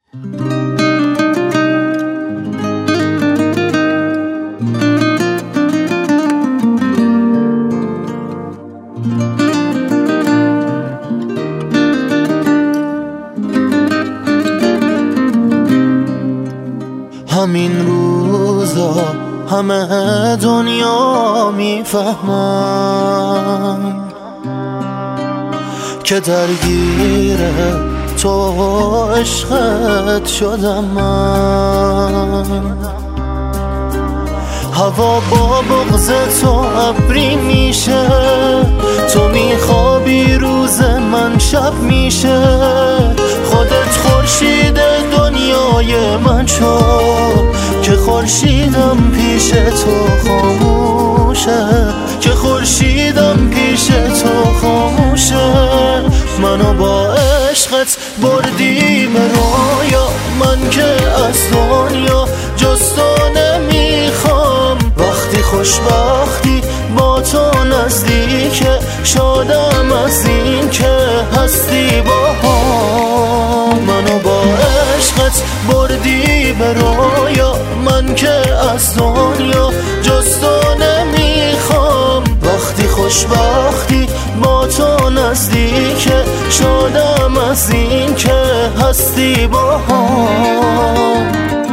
همین روزا همه دنیا میفهمن که درگیر تو عشقت شدم من. هوا با بغض تو ابری میشه، تو میخوابی روز من شب میشه. خودت خورشید دنیای من شو که خورشیدم پیش تو خاموشه، که خورشیدم پیش تو خاموشه. منو با عشقت بردی به رویا، من که از دنیا جز تو نمیخوام. وقتی خوشبختی با تو نزدیکه، شادم از این که هستی با هم. منو با عشقت بردی به رویا، من که از دنیا جز تو نمیخوام. وقتی خوشبختی با تو نزدیکه، شادم از این که هستی با هم.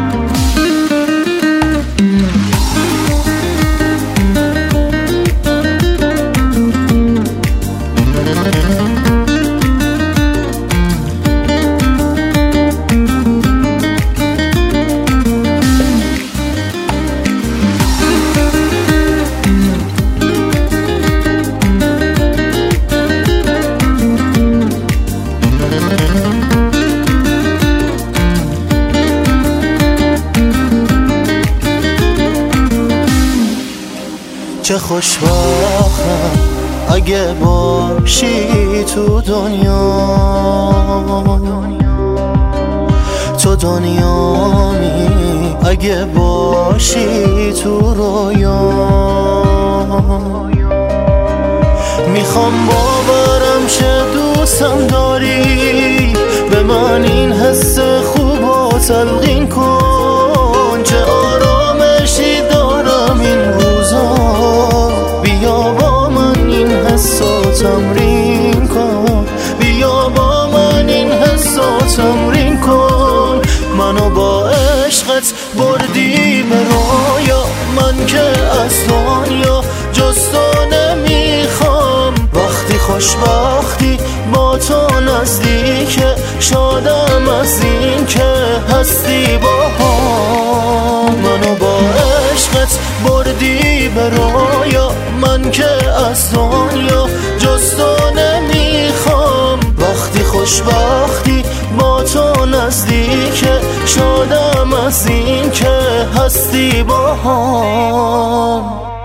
چه خوشبختم اگه باشی تو دنیا، تو دنیامی اگه باشی تو رویا. میخوام باورم شه دوستم داری، به من این حس خوب و تلقین کن. چه آرامشی دارم این روزا، بیا با من این حسو تمرین کن، بیا با من این حسو تمرین کن. منو با عشقت بردی به رویا، من که از دنیا جز تو نمیخوام. وقتی خوشبختی با تو نزدیکه، شادم از این که هستی با هم. منو با عشقت بردی به رویا، من که از دنیا جز تو نمیخوام. وقتی خوشبختی با تو نزدیکه، شادم از این که هستی با هم.